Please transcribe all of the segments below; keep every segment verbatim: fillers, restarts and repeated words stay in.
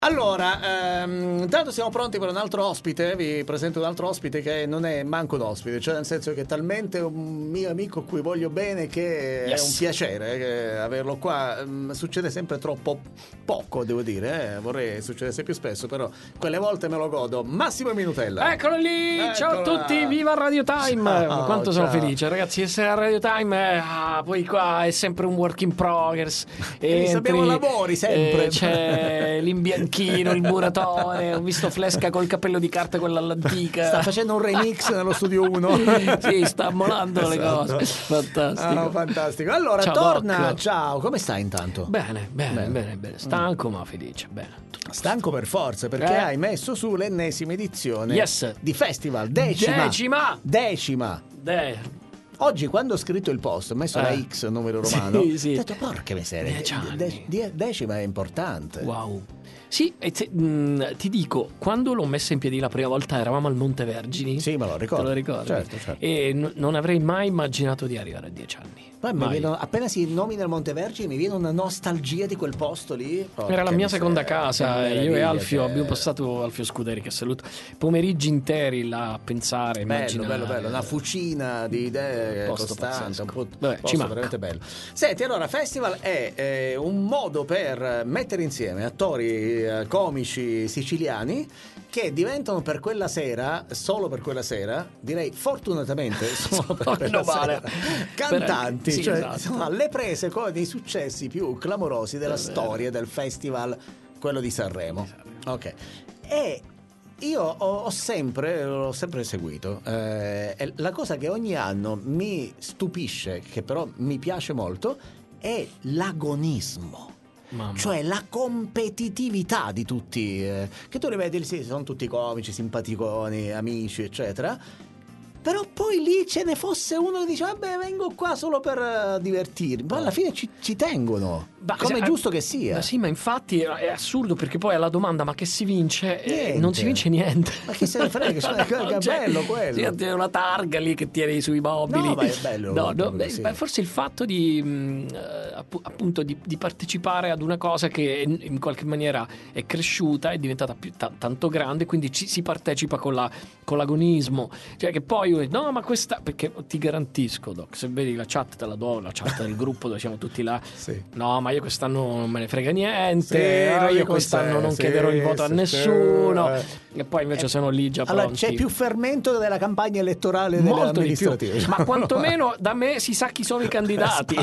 Allora, ehm, intanto siamo pronti per un altro ospite. Vi presento un altro ospite che non è manco un ospite, cioè nel senso che è talmente un mio amico a cui voglio bene che yes. è un piacere che averlo qua. Um, succede sempre troppo poco, devo dire, eh? Vorrei succedesse più spesso, però quelle volte me lo godo. Massimo Minutella. Eccolo lì, Eccola. Ciao a tutti, viva Radio Time. Ciao, Quanto ciao. sono felice, ragazzi, essere a Radio Time è, ah, poi qua è sempre un work in progress. E sappiamo lavori sempre. Eh, c'è l'imbianchino, il muratore, ho visto Flesca col cappello di carta, quella all'antica. Sta facendo un remix nello studio uno. Sì, sta molando le esatto. cose. Fantastico. Oh, fantastico. Allora, ciao, torna. Doc. Ciao, come stai intanto? Bene, bene, bene, bene, bene. Stanco mm. ma felice, bene. Stanco per forza, perché eh? hai messo su l'ennesima edizione yes. di Festival, decima. Decima. Decima. De- Oggi, quando ho scritto il post, ho messo eh. la X, numero romano, sì, sì. ho detto, porca miseria, de- de- decima è importante. Wow. Sì, e te, mh, ti dico, quando l'ho messa in piedi la prima volta eravamo al Monte Vergini. Sì, me lo ricordo. Te lo ricordi? Certo, certo. E n- non avrei mai immaginato di arrivare a dieci anni. Poi mi viene, appena si nomina il Monte Vergine mi viene una nostalgia di quel posto lì. Porca Era la mia miseria. seconda casa, io e Alfio che... abbiamo passato, Alfio Scuderi che saluto, pomeriggi interi là a pensare, bello, immaginare. bello, bello, una fucina di idee posto costante, un po', Vabbè, posto ci manca. veramente bello. Senti, allora, Festival è eh, un modo per mettere insieme attori eh, comici siciliani che diventano per quella sera, solo per quella sera, direi fortunatamente solo per quella vale. sera, cantanti, per, sì, cioè esatto. insomma, le prese con i successi più clamorosi della storia del festival, quello di Sanremo. Ok. E io ho, ho sempre l'ho sempre seguito. Eh, la cosa che ogni anno mi stupisce, che però mi piace molto, è l'agonismo. Mamma. Cioè la competitività di tutti, eh, che tu li vedi, sì, sono tutti comici, simpaticoni, amici, eccetera. Però poi lì ce ne fosse uno che dice vabbè, vengo qua solo per uh, divertirmi, ma alla fine ci, ci tengono, bah, come è giusto che sia. Ma sì, ma infatti è assurdo, perché poi alla domanda ma che si vince, eh, non si vince niente. Ma chi se ne frega, cioè, che cioè, bello quello. C'è una targa lì che tieni sui mobili. No, ma è bello. No, no, beh, beh, forse il fatto di mh, appunto di, di partecipare ad una cosa che in qualche maniera è cresciuta, è diventata più, t- tanto grande, quindi ci, si partecipa con, la, con l'agonismo, cioè che poi no, ma questa, perché ti garantisco, Doc, se vedi la chat te la do, la chat del gruppo dove siamo tutti là, sì. No, ma io quest'anno non me ne frega niente, sì, no, io quest'anno non sì, chiederò il voto sì, a nessuno, sì. E poi invece eh, sono lì già pronti. Allora c'è più fermento della campagna elettorale delle molto amministrative, di più. Ma quantomeno da me si sa chi sono i candidati.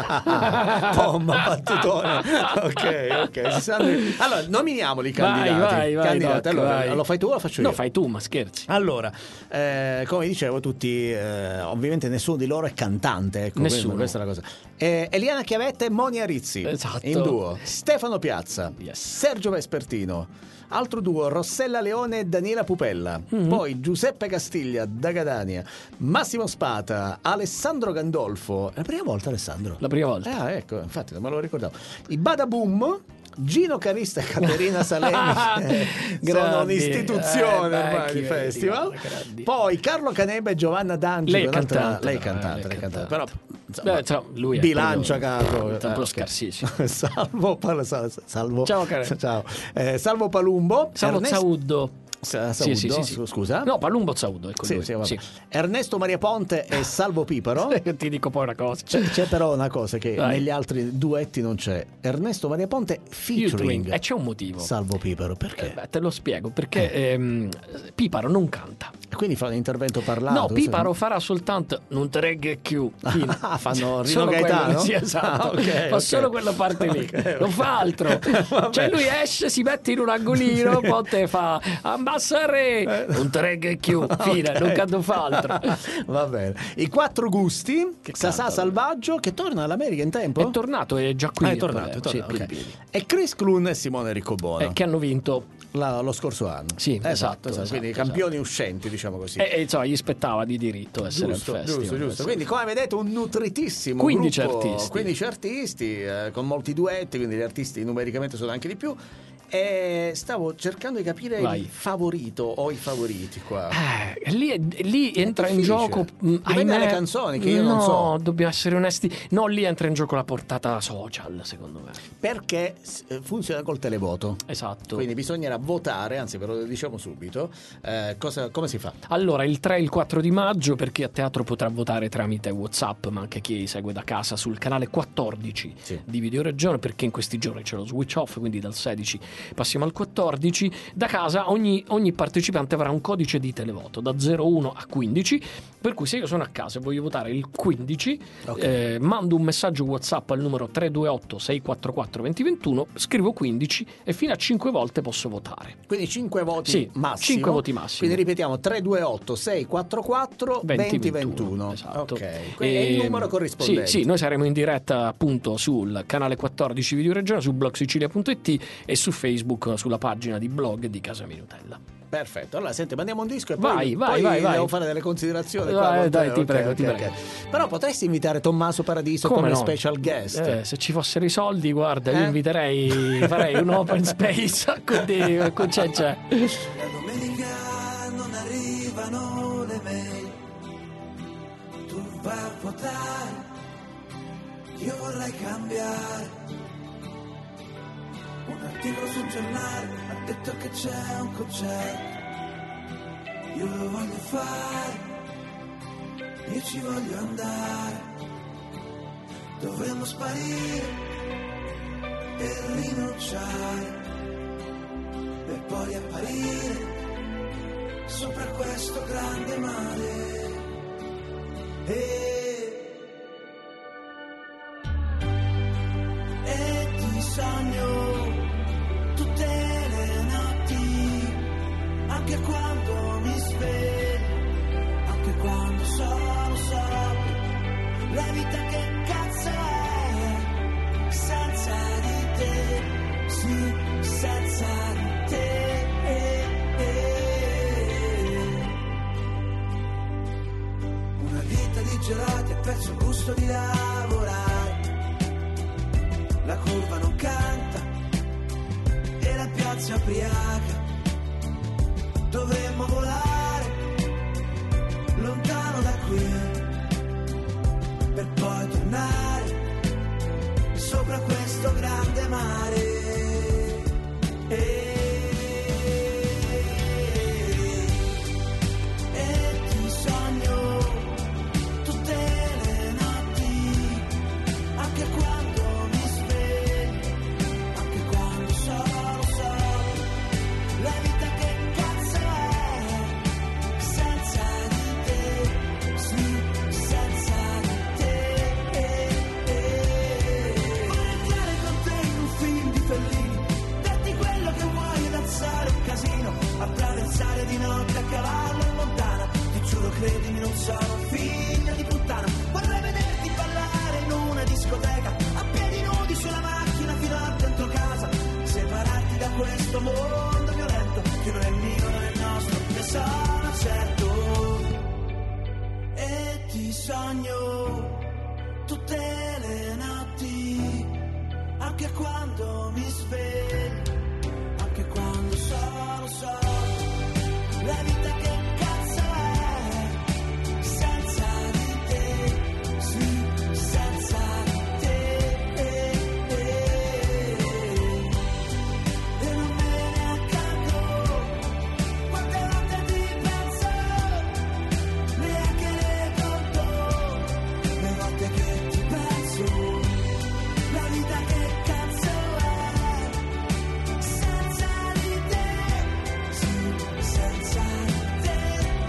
Pomma, battutone. Ok, ok. Si sanno... Allora nominiamoli i candidati. Vai, vai, vai, candidati. Doc, allora, vai. Lo fai tu o lo faccio io? No, fai tu, ma scherzi. Allora, eh, come dicevo, tutti, eh, ovviamente nessuno di loro è cantante, ecco, nessuno. Questa è la cosa. Eh, Eliana Chiavetta e Monia Rizzi, esatto. in duo. Stefano Piazza, yes. Sergio Vespertino. Altro duo, Rossella Leone e Daniela Pupella. Mm-hmm. Poi Giuseppe Castiglia da Catania, Massimo Spata, Alessandro Gandolfo. È la prima volta, Alessandro? La prima volta. Ah, ecco, infatti non me lo ricordavo. I Badaboom, Gino Carista e Caterina Salemi, eh, sono un'istituzione eh, ormai di festival. Grandi. Poi Carlo Caneba e Giovanna D'Angelo. Lei è cantante, lei è cantante, lei lei cantante. Però insomma, Beh, cioè, lui è bilancia capo, un po' eh, scarsissimo. Salvo, salvo, ciao, caro. Ciao. Eh, Salvo Palumbo, Salvo Ernest... Zauddo. Saudo, sì, sì, sì, sì. Scusa? No, Palumbo Zauddo, ecco sì, lui. Sì, sì. Ernesto Maria Ponte e Salvo Piparo. Ti dico poi una cosa. C'è, c'è però una cosa che Vai. negli altri duetti non c'è. Ernesto Maria Ponte featuring. E c'è un motivo. Salvo Piparo, perché? Eh, beh, te lo spiego, perché eh. ehm, Piparo non canta. Quindi fa un intervento parlato? No, Piparo se... farà soltanto non te regge più. Ah, fanno Rino Gaetano? Sì, esatto. Ah, okay, fa okay. solo quella parte lì. Okay, non okay. fa altro. Cioè lui esce, si mette in un angolino, poi te fa ambassare, eh. non te regge più. Fine, okay. non canto fa altro. Va bene. I quattro gusti, che Sasà canta, Salvaggio, che torna all'America in tempo? È tornato, è già qui. Ah, è tornato, è tornato. Sì, okay. E Chris Clun e Simone Riccobono. Eh, che hanno vinto La, lo scorso anno. Sì, esatto, esatto, esatto. Quindi esatto, campioni esatto. uscenti, diciamo così. E, e insomma, gli spettava di diritto essere giusto, al festival. Giusto, giusto. Quindi come vedete un nutritissimo quindici gruppo, artisti. quindici artisti eh, con molti duetti, quindi gli artisti numericamente sono anche di più. E stavo cercando di capire Vai. il favorito o i favoriti qua. Eh, lì, lì entra in gioco. Dipende dalle canzoni che io no, non so. No, dobbiamo essere onesti. No, lì entra in gioco la portata social, secondo me. Perché funziona col televoto. Esatto. Quindi bisognerà votare, anzi ve lo diciamo subito. Eh, cosa, come si fa? Allora, il tre e il quattro di maggio, per chi a teatro potrà votare tramite WhatsApp, ma anche chi segue da casa sul canale quattordici sì. di Videoregione, perché in questi giorni c'è lo switch off, quindi dal sedici passiamo al quattordici. Da casa ogni, ogni partecipante avrà un codice di televoto da zero uno a quindici, per cui se io sono a casa e voglio votare il quindici, okay. eh, mando un messaggio WhatsApp al numero tre due otto sei quattro quattro due zero due uno, scrivo quindici e fino a cinque volte posso votare. Quindi cinque voti sì, massimo. cinque voti massimo. Quindi ripetiamo tre due otto sei quattro quattro due zero due uno. Esatto. Ok. Quindi è il numero corrispondente. Sì, sì, noi saremo in diretta appunto sul canale quattordici Videoregione, su blog sicilia punto it e su Facebook sulla pagina di blog di Casa Minutella. Perfetto, allora senti, mandiamo un disco e vai, poi, vai, poi vai, devo vai. fare delle considerazioni. Vai, qua dai, te. ti okay, prego, okay, ti okay. prego. Però potresti invitare Tommaso Paradiso come, come no? special guest. Eh, se ci fossero i soldi, guarda, eh? io inviterei, farei un open space con te, con c'è c'è. La domenica non arrivano le mail, tu vai a votare, io vorrei cambiare. Un articolo sul giornale ha detto che c'è un concerto, io lo voglio fare, io ci voglio andare. Dovremmo sparire e rinunciare, per poi apparire sopra questo grande mare. E, e ti sogno tutte le notti, anche quando mi sveglio, anche quando sono sopra. La vita che cazzo è senza di te, sì, senza di te. Una vita di gelati, ha perso il gusto di lavorare, la curva non canta e la piazza è ubriaca. Dovremmo volare lontano da qui, per poi tornare sopra questo grande mare. E, e ti sogno tutte le notti, anche quando mi sveglio, anche quando sono solo. La vita che cazzo è senza di te, sì, senza di te. Vorrei entrare con te in un film di Fellini, darti quello che vuoi e danzare un casino, attraversare di notte a cavallo in montana. Ti giuro, credimi, non sono figlio di puttana. Vorrei vederti ballare in una discoteca, a piedi nudi sulla macchina fino a dentro casa, separarti da questo mondo violento che non è mio, non è nostro, ne sono certo. E ti sogno tutte le notti, anche quando mi sveglio, anche quando sono solo. La vita che cazzo è senza di te, sì, senza di te. E non me ne accorgo quante volte ti penso, neanche le conto le volte che ti penso. La vita che cazzo è senza di te, sì, senza di te.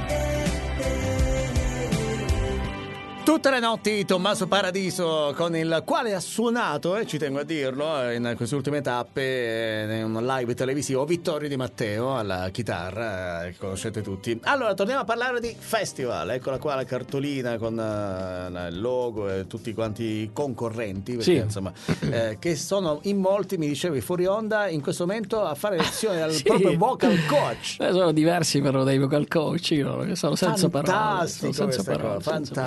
Tutte le notti Tommaso Paradiso, con il quale ha suonato, e eh, ci tengo a dirlo, in queste ultime tappe, in un live televisivo, Vittorio Di Matteo alla chitarra, eh, che conoscete tutti. Allora, torniamo a parlare di festival. Eccola qua la cartolina con uh, il logo e tutti quanti i concorrenti, perché, sì. insomma, eh, che sono in molti, mi dicevi fuori onda, in questo momento a fare lezioni al Sì. proprio vocal coach. Eh, sono diversi però dei vocal coach, io, che sono senza parole. Fantastico, Sono senza questa parole, cosa, senza fantastico.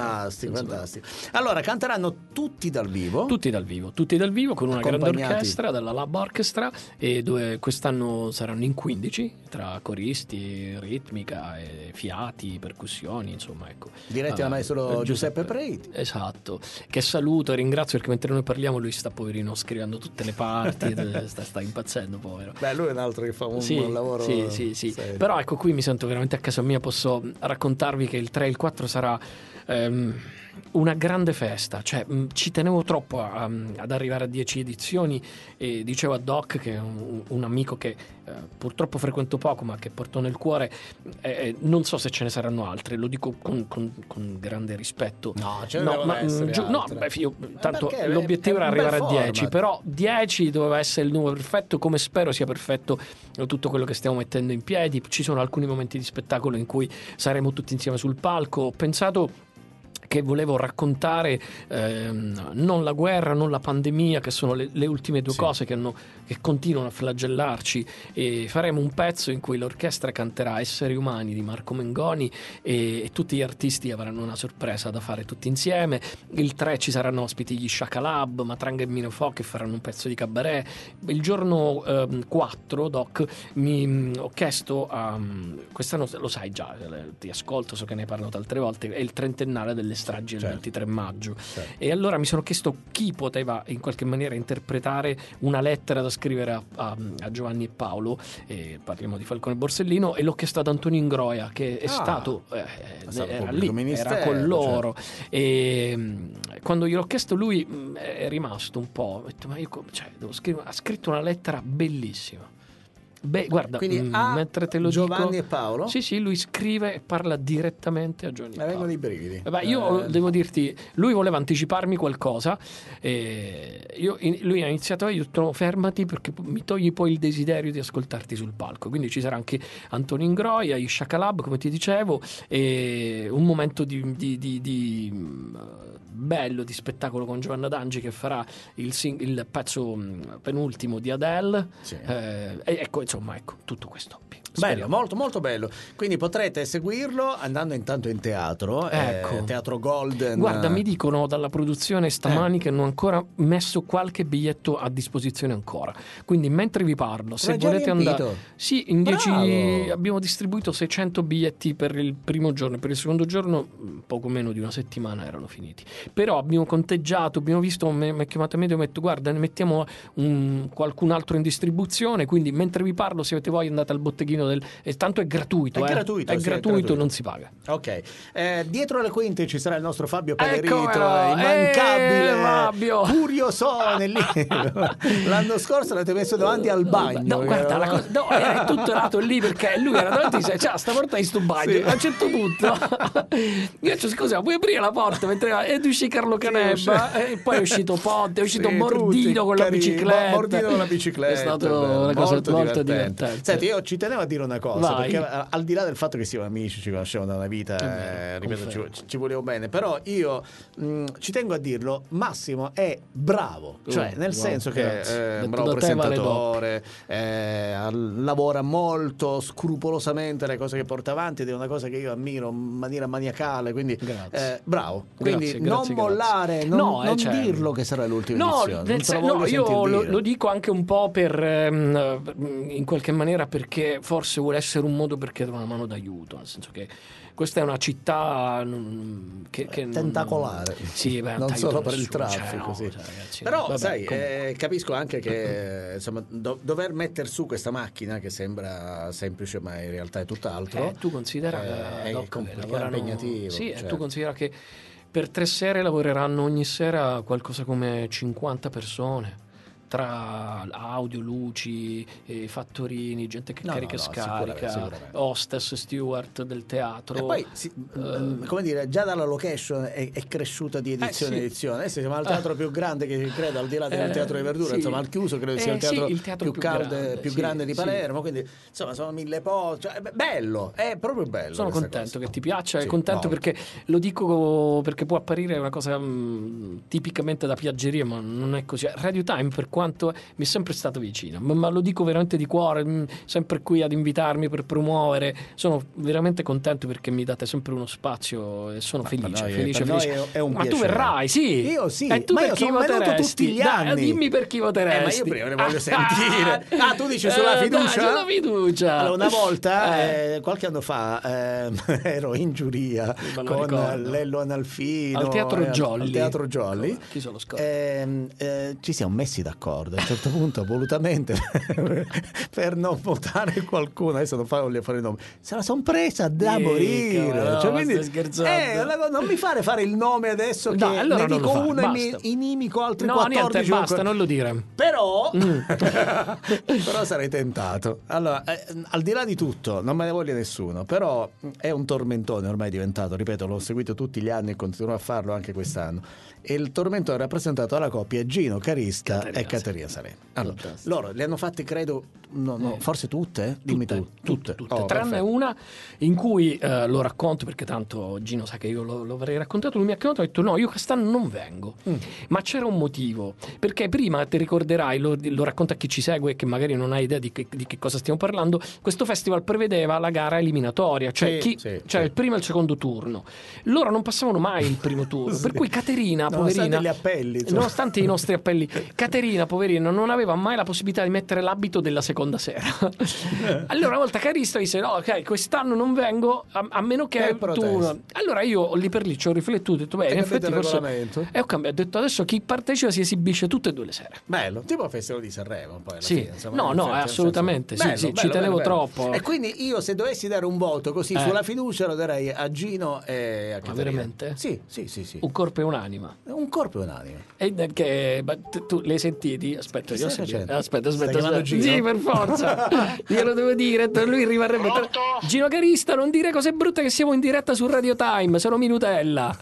penso fantastico. Allora, canteranno tutti dal vivo? Tutti dal vivo, tutti dal vivo con una grande Accompagnati. orchestra, dalla Lab Orchestra, e dove quest'anno saranno in quindici, tra coristi, ritmica, e fiati, percussioni, insomma, ecco. Diretti dal Ah, maestro eh, Giuseppe Preti. Esatto, che saluto e ringrazio perché mentre noi parliamo lui sta poverino scrivendo tutte le parti, sta, sta impazzendo, povero. Beh, lui è un altro che fa un Sì, buon lavoro. sì, sì, sì. serio. Però ecco, qui mi sento veramente a casa mia, posso raccontarvi che il tre e il quattro sarà ehm, una grande festa, cioè mh, ci tenevo troppo a- ad arrivare a dieci edizioni, e dicevo a Doc, che è un, un amico che eh, purtroppo frequento poco ma che porto nel cuore, eh, non so se ce ne saranno altre, lo dico con, con- con grande rispetto. No, ce ne devono ma, essere mh, giu- no, altre. beh, io, tanto perché? l'obiettivo È era un bel arrivare a dieci, format. però dieci doveva essere il numero perfetto, come spero sia perfetto tutto quello che stiamo mettendo in piedi. Ci sono alcuni momenti di spettacolo in cui saremo tutti insieme sul palco. Ho pensato che volevo raccontare ehm, non la guerra, non la pandemia, che sono le, le ultime due Sì. cose che, hanno, che continuano a flagellarci, e faremo un pezzo in cui l'orchestra canterà Esseri Umani di Marco Mengoni, e, e tutti gli artisti avranno una sorpresa da fare tutti insieme. Il tre ci saranno ospiti gli Shaka Lab, Matranga e Minofò, che faranno un pezzo di cabaret. Il giorno ehm, quattro, Doc, mi mh, ho chiesto a quest'anno, lo sai già, eh, ti ascolto, so che ne hai parlato altre volte, è il trentennale delle stragi del Certo. ventitré maggio, Certo. e allora mi sono chiesto chi poteva in qualche maniera interpretare una lettera da scrivere a, a- a Giovanni e Paolo, e parliamo di Falcone e Borsellino, e l'ho chiesto ad Antonio Ingroia, che è Ah. stato, eh, È stato era pubblico lì, ministero, era con loro, certo. e mh, quando gliel'ho chiesto lui mh, è rimasto un po', ho detto, ma io co- cioè, devo scrivere, ha scritto una lettera bellissima. Beh, guarda, Quindi mh, a mentre te lo Giovanni dico, e Paolo? sì, sì, lui scrive e parla direttamente a Giovanni e Mi vengono Paolo. i brividi. Vabbè, io Eh, devo dirti, lui voleva anticiparmi qualcosa, e io- in- lui ha iniziato, io ho detto fermati perché mi togli poi il desiderio di ascoltarti sul palco, quindi ci sarà anche Antonio Ingroia, gli Shaka Lab, come ti dicevo, e un momento di, di- di- di, mh, bello, di spettacolo con Giovanna Dangi, che farà il, sing- il pezzo mh, penultimo di Adele. Sì. Eh, e ecco, insomma, ecco, tutto questo. Bello, Speriamo. molto molto bello. Quindi potrete seguirlo andando intanto in teatro, Ecco. eh, Teatro Golden. Guarda, mi dicono dalla produzione stamani che non ho ancora messo qualche biglietto a disposizione ancora. Quindi mentre vi parlo, se L'hai già volete riempito? andare, sì, in dieci Bravo. abbiamo distribuito seicento biglietti per il primo giorno, per il secondo giorno poco meno di una settimana erano finiti. Però abbiamo conteggiato, abbiamo visto, mi mi ha chiamato a me e ho detto guarda, ne mettiamo un- qualcun altro in distribuzione, quindi mentre vi parlo, se avete voglia andate al botteghino del, e tanto è gratuito, È eh. gratuito, è sì, è gratuito, gratuito. non si paga. Ok, eh, dietro le quinte ci sarà il nostro Fabio Pellerito, Eccolo! immancabile, Eh, Fabio! curiosone lì. L'anno scorso l'avete messo davanti al bagno. No, guarda, la no? cosa, no, era tutto nato lì perché lui era davanti, cioè, stavolta in sto bagno. Sì. A un certo punto, io dico, scusa, puoi aprire la porta? Mentre ed uscì Carlo Canebba, e poi è uscito Ponte, è uscito Sì, Mordino tutti con la carini. bicicletta. Mo- Mordino con la bicicletta. È stata bello, una cosa molto, molto divertente. Senti, io ci tenevo a dire una cosa, Vai. perché eh, al di là del fatto che siamo amici, ci conosciamo da una vita, vero, eh, ripeto, ci, confermo. ci volevo bene, però io mh, ci tengo a dirlo, Massimo è bravo, cioè Oh, nel wow, senso che grazie. è un Detto bravo da te vale presentatore, eh, al- lavora molto scrupolosamente le cose che porta avanti ed è una cosa che io ammiro in maniera maniacale, quindi Grazie. eh, bravo, quindi Grazie, non grazie, grazie. mollare, non, No, eh, non certo. dirlo che sarà l'ultima No, edizione, non nel te lo sen- voglio no, io sentir lo, dire. lo dico anche un po' per ehm, in qualche maniera perché forse vuole essere un modo per chiedere una mano d'aiuto, nel senso che questa è una città mm, che, che non- Tentacolare. sì, beh, Non t'aiuta solo per il nessuno, cioè, traffico, no, sì. cioè, ragazzi, Però vabbè, sai, comunque. eh, capisco anche che insomma, do- dover mettere su questa macchina che sembra semplice ma in realtà è tutt'altro. Eh, tu considera eh, che è dopo che complicato, lavorano- impegnativo, sì, e certo. tu considera che per tre sere lavoreranno ogni sera qualcosa come cinquanta persone, tra audio, luci, eh, fattorini, gente che No, carica e no, no, sicuramente, scarica, sicuramente. hostess, steward del teatro. E poi, sì, mm, come dire, già dalla location è, è cresciuta di edizione Eh, in sì. edizione. Adesso siamo al teatro più grande che credo, al di là del Eh, teatro di Verdura, sì. insomma, al chiuso credo sia Eh, il teatro, sì, il teatro più, più calde- grande, più sì, grande di sì. Palermo. Quindi, insomma, sono mille posti. Cioè, è bello, è proprio bello. Sono questa contento cosa. che ti piaccia, Sì, e contento molto. perché lo dico perché può apparire una cosa mh, tipicamente da piaggeria, ma non è così. Radio Time, per quanto quanto mi è sempre stato vicino, ma, ma lo dico veramente di cuore, mh, sempre qui ad invitarmi per promuovere, sono veramente contento perché mi date sempre uno spazio e sono Ma felice, per noi- felice, per noi felice. è- è un ma tu piacere. verrai, sì. Io sì, E tu ma per io chi sono venuto voteresti? tutti gli Dai, anni. dimmi per chi voteresti. Eh, ma io prima ne voglio sentire. Ah, tu dici sulla Eh, fiducia? dai, sulla fiducia. Allora, una volta, Eh. eh, qualche anno fa, ehm, ero in giuria Me lo con ricordo. Lello Analfino Al Teatro eh, al- Jolly. al Teatro Jolly. Come? Chi se lo scorda? Ehm, eh, ci siamo messi d'accordo a un certo punto, volutamente, per non votare qualcuno. Adesso non voglio fare il nome. Se la son presa da Dica, morire. no, Cioè, ma quindi, stai scherzando? eh, la- non mi fare fare il nome adesso, che No, allora ne non lo dico fare, uno e mi basta. inimico altri No, quattordici. niente, basta, non lo dire. Però, Mm. però sarei tentato. Allora, eh, al di là di tutto, non me ne voglia nessuno, però è un tormentone ormai diventato, ripeto, l'ho seguito tutti gli anni e continuo a farlo anche quest'anno. E il tormentone è rappresentato dalla coppia Gino Carista Caterina e Caterina Salemi. Allora, Fantastico. loro le hanno fatte, credo, no, no, forse tutte? Dimmi Tutte, tu. tutte, tutte. Oh, tranne perfetto. una in cui eh, lo racconto, perché tanto Gino sa che io lo, lo avrei raccontato. Lui mi ha chiamato e ha detto no, io quest'anno non vengo. Mm. Ma c'era un motivo, perché prima ti ricorderai, lo, lo racconto a chi ci segue che magari non ha idea di che, di che cosa stiamo parlando, questo festival prevedeva la gara eliminatoria, cioè, Sì, chi, sì, cioè sì. il primo e il secondo turno. Loro non passavano mai il primo turno, Sì. per cui Caterina, Nonostante poverina, gli appelli, insomma. nonostante i nostri appelli, Caterina, poverina, non aveva mai la possibilità di mettere l'abito della seconda sera. Allora una volta Carista disse no, ok, quest'anno non vengo a, a meno che Che tu... protesta. Allora io lì per lì ci ho riflettuto, ho detto beh, Hai in capito effetti il forse... regolamento? E ho cambiato, ho detto adesso chi partecipa si esibisce tutte e due le sere. Bello, tipo il Festival di Sanremo poi alla Sì. fine, insomma, No, in no, effetti, nel assolutamente, senso- sì, sì, ci tenevo troppo. E quindi io se dovessi dare un voto così Eh. sulla fiducia lo darei a Gino e a Caterina. veramente? Sì, sì, sì, sì. Un corpo e un'anima. Un corpo e un'anima. E da- che, ma tu, tu le hai sentiti? Aspetta, Che io stai senti- facendo? aspetta, Stai aspetta, chiamando aspetta. Gino? Sì, per forza. Glielo devo dire, lui rimarrebbe tra- Pronto? Gino Carista, non dire cose brutte che siamo in diretta su Radio Time, sono Minutella.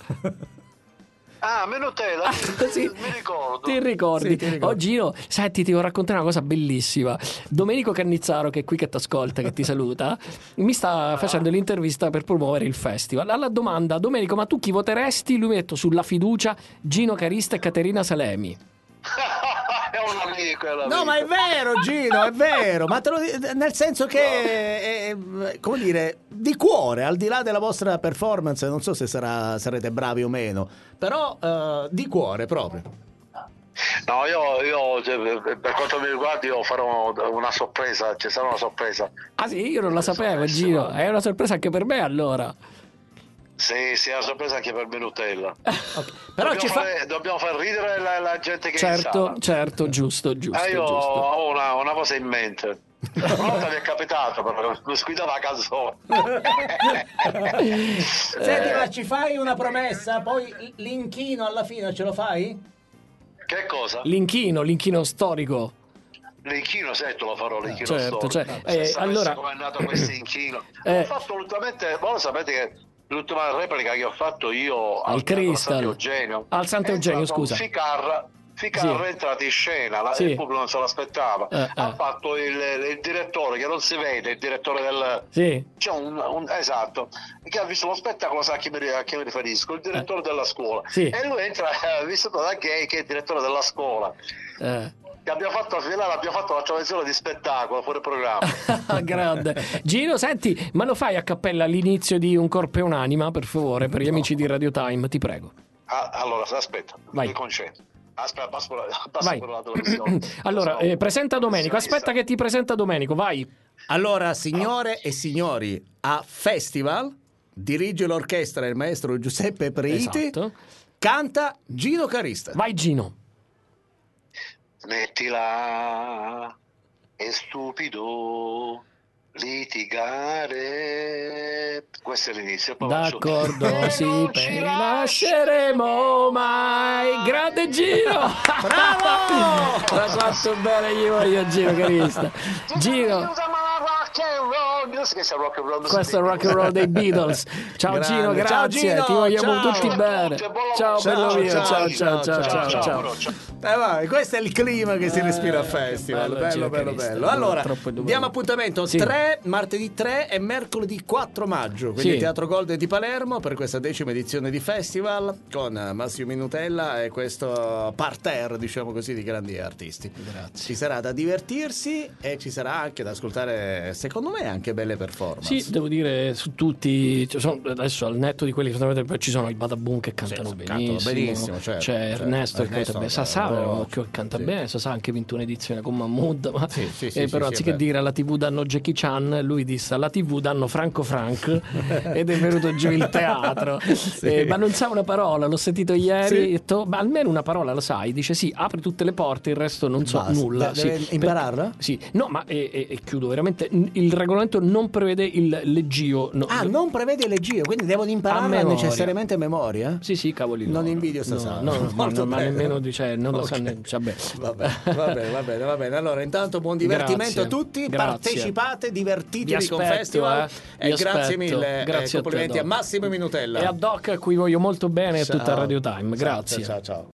Ah, Minutella, Ah, mi, sì. mi ricordo. Ti ricordi? Sì, ti ricordo. Oh Gino, senti, ti devo raccontare una cosa bellissima. Domenico Cannizzaro, che è qui che ti ascolta, che ti saluta, mi sta facendo l'intervista per promuovere il festival. Alla domanda, Domenico, ma tu chi voteresti? Lui mi ha detto sulla fiducia Gino Carista e Caterina Salemi. È un amico, è un amico. No, ma è vero, Gino, è vero. Ma te lo di- nel senso che, è, è, come dire, di cuore, al di là della vostra performance, non so se sarà, sarete bravi o meno, però eh, di cuore proprio. No, io, io cioè, per quanto mi riguarda, io farò una sorpresa, ci sarà una sorpresa. Ah sì, io non la sapevo, Gino. È una sorpresa anche per me allora. Sì, sì, è una sorpresa anche per Minutella. Ok. Però dobbiamo, ci fa... fare, dobbiamo far ridere la, la gente che è in Certo, sala. certo, giusto, giusto, Eh, io giusto. ho una, una cosa in mente. Una volta mi è capitato, però mi squidava la canzone. Senti, ma ci fai una promessa? Poi l'inchino alla fine ce lo fai? Che cosa? L'inchino, l'inchino storico. L'inchino, certo, lo farò l'inchino certo, storico. cioè, Se eh, sapessi allora- come è nato questo inchino. Eh. Ho fatto ultimamente, voi lo sapete che l'ultima replica che ho fatto io Al al Crystal. Sant'Eugenio. Al Sant'Eugenio, è stato scusa. Ficarra, Ficarra Sì. è entrato in scena, la- Sì. il pubblico non se l'aspettava. Eh, ha eh. fatto il, il direttore che non si vede, il direttore del... Sì. C'è un, un- esatto, che ha visto lo spettacolo, sa a chi mi, a chi mi riferisco, il direttore della scuola. Sì. E lui entra, eh, visto da gay, che è il direttore della scuola. Eh. Che abbiamo fatto a finale, abbiamo fatto la traduzione di spettacolo fuori programma. Grande. Gino, senti, ma lo fai a cappella all'inizio di Un corpo e un'anima, per favore, per gli amici di Radio Time, ti prego. Ah, allora, aspetta, Vai. mi concentro. Aspetta, passo per la, passo Vai. per la televisione. Allora, Sono eh, presenta un Domenico. Aspetta che ti presenta Domenico, vai. Allora, signore e signori, a Festival dirige l'orchestra il maestro Giuseppe Preiti, Esatto. canta Gino Carista. Vai Gino. Smettila, è stupido litigare. Questo è l'inizio. poi faccio- D'accordo, E sì, non poi ci lasceremo mai. Grande Gino! Bravo! L'ha fatto bene, gli voglio Gino Carista. Gino, Rock and roll. Questo è rock and roll. questo è il rock and roll dei Beatles. Ciao Grande. Gino, Ciao, grazie. Gino, Ti vogliamo ciao. tutti bene. Ciao a tutti, buon Ciao, lavoro. bello mio. Ciao, Ciao, ciao, ciao, ciao, ciao, ciao. ciao, ciao. ciao. Eh, vai, questo è il clima che si respira al festival. Bello, bello, bello. Allora, diamo appuntamento Sì. tre, martedì tre e mercoledì quattro maggio. Quindi Sì. Teatro Golden di Palermo per questa decima edizione di festival con Massimo Minutella e questo parterre, diciamo così, di grandi artisti. Grazie. Ci sarà da divertirsi e ci sarà anche da ascoltare, secondo me, anche belle performance. Sì, devo dire su tutti, cioè, sono- adesso al netto di quelli che ci sono i Badaboom che cantano Sì, benissimo, cantano benissimo, certo, c'è certo. Ernesto che Ernesto, canta bene, eh, Sasà oh, è un occhio che canta sì. bene, Sasà ha anche vinto un'edizione con Mahmood, ma Sì, sì, sì, eh, sì, però sì, anziché è dire alla tivù danno Jackie Chan, lui disse alla tivù danno Franco Frank ed è venuto giù il teatro. Eh, ma non sa una parola, l'ho sentito ieri, Sì. ho detto, ma almeno una parola la sai, dice sì, apri tutte le porte, il resto non so Basta. nulla. De- deve Sì, impararla? per- sì, no, ma e, e- e chiudo veramente, il regolamento non prevede il leggio. No, Ah, non prevede leggio, quindi devono A impararla memoria. necessariamente a memoria? Sì, sì, cavoli. Non loro. invidio sta no, sala. no, no, Molto no, ma bene. nemmeno dice, non lo sa Ok. ne- vabbè. Va bene, va bene, va bene, va bene. Allora, intanto buon divertimento Grazie. a tutti, Grazie. partecipate, divertitevi Vi con aspetto, Festival eh. e Vi grazie aspetto. mille, Grazie e a te, complimenti a, Doc. Massimo Minutella. E a Doc a cui voglio molto bene e a tutta Ciao. Radio Time. Ciao, Grazie. ciao, ciao.